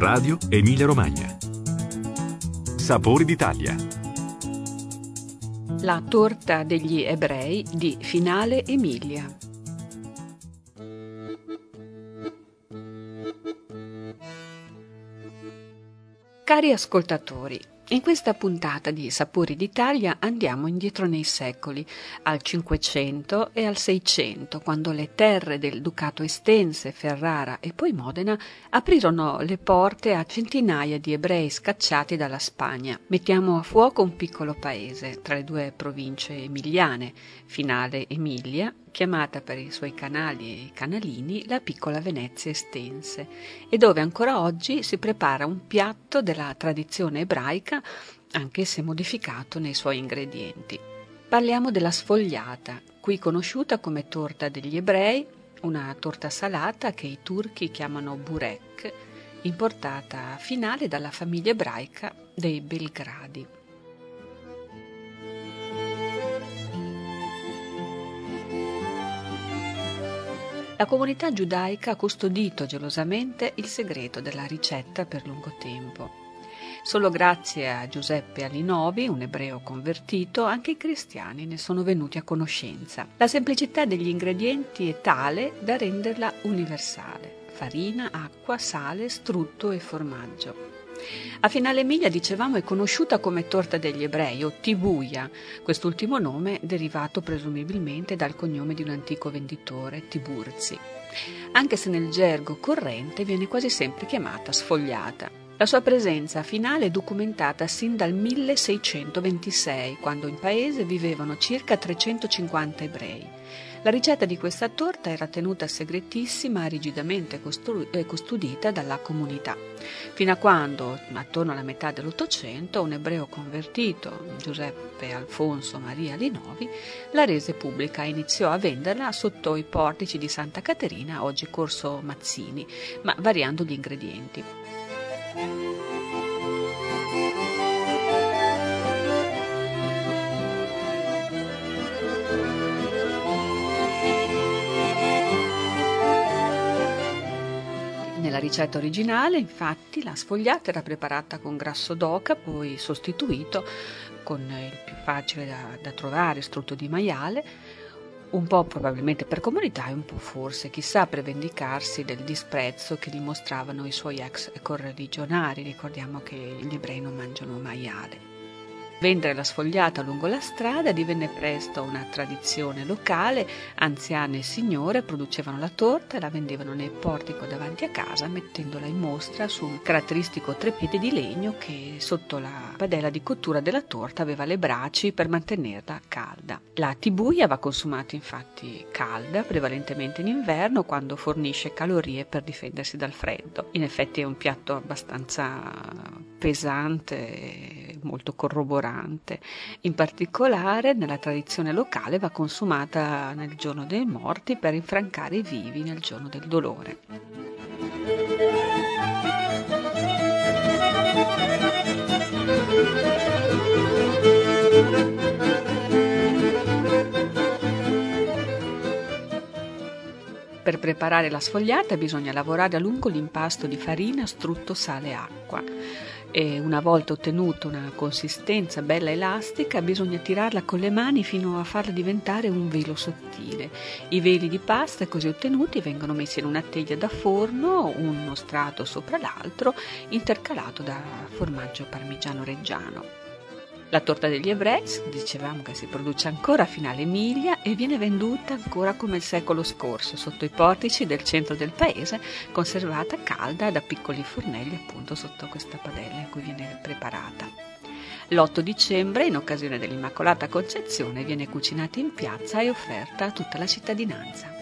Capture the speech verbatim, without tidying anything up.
Radio Emilia Romagna. Sapori d'Italia. La torta degli ebrei di Finale Emilia. Cari ascoltatori, in questa puntata di Sapori d'Italia andiamo indietro nei secoli, al Cinquecento e al Seicento, quando le terre del Ducato Estense, Ferrara e poi Modena aprirono le porte a centinaia di ebrei scacciati dalla Spagna. Mettiamo a fuoco un piccolo paese tra le due province emiliane, Finale Emilia, chiamata per i suoi canali e canalini la piccola Venezia Estense, e dove ancora oggi si prepara un piatto della tradizione ebraica, anche se modificato nei suoi ingredienti. Parliamo della sfogliata, qui conosciuta come torta degli ebrei, una torta salata che i turchi chiamano burek, importata a Finale dalla famiglia ebraica dei Belgradi. La comunità giudaica ha custodito gelosamente il segreto della ricetta per lungo tempo. Solo grazie a Giuseppe Alinovi, un ebreo convertito, anche i cristiani ne sono venuti a conoscenza. La semplicità degli ingredienti è tale da renderla universale: farina, acqua, sale, strutto e formaggio. A Finale Emilia, dicevamo, è conosciuta come torta degli ebrei o tibuia, quest'ultimo nome derivato presumibilmente dal cognome di un antico venditore, Tiburzi, anche se nel gergo corrente viene quasi sempre chiamata sfogliata. La sua presenza a Finale è documentata sin dal milleseicentoventisei, quando in paese vivevano circa trecentocinquanta ebrei. La ricetta di questa torta era tenuta segretissima e rigidamente custodita dalla comunità, fino a quando, attorno alla metà dell'Ottocento, un ebreo convertito, Giuseppe Alfonso Maria Linovi, la rese pubblica e iniziò a venderla sotto i portici di Santa Caterina, oggi Corso Mazzini, ma variando gli ingredienti. Nella ricetta originale, infatti, la sfogliata era preparata con grasso d'oca, poi sostituito con il più facile da, da trovare strutto di maiale, un po' probabilmente per comodità e un po' forse, chissà, per vendicarsi del disprezzo che gli mostravano i suoi ex correligionari. Ricordiamo che gli ebrei non mangiano maiale. Vendere la sfogliata lungo la strada divenne presto una tradizione locale. Anziane signore producevano la torta e la vendevano nel portico davanti a casa, mettendola in mostra sul caratteristico treppiede di legno che sotto la padella di cottura della torta aveva le braci per mantenerla calda. La tibuia va consumata infatti calda, prevalentemente in inverno, quando fornisce calorie per difendersi dal freddo. In effetti è un piatto abbastanza pesante e molto corroborante. In particolare, nella tradizione locale, va consumata nel giorno dei morti per infrancare i vivi nel giorno del dolore. Per preparare la sfogliata bisogna lavorare a lungo l'impasto di farina, strutto, sale e acqua. E una volta ottenuta una consistenza bella elastica, bisogna tirarla con le mani fino a farla diventare un velo sottile. I veli di pasta così ottenuti vengono messi in una teglia da forno, uno strato sopra l'altro, intercalato da formaggio parmigiano reggiano. La torta degli ebrei, dicevamo che si produce ancora a Finale Emilia e viene venduta ancora come il secolo scorso, sotto i portici del centro del paese, conservata calda da piccoli fornelli appunto sotto questa padella in cui viene preparata. L'otto dicembre, in occasione dell'Immacolata Concezione, viene cucinata in piazza e offerta a tutta la cittadinanza.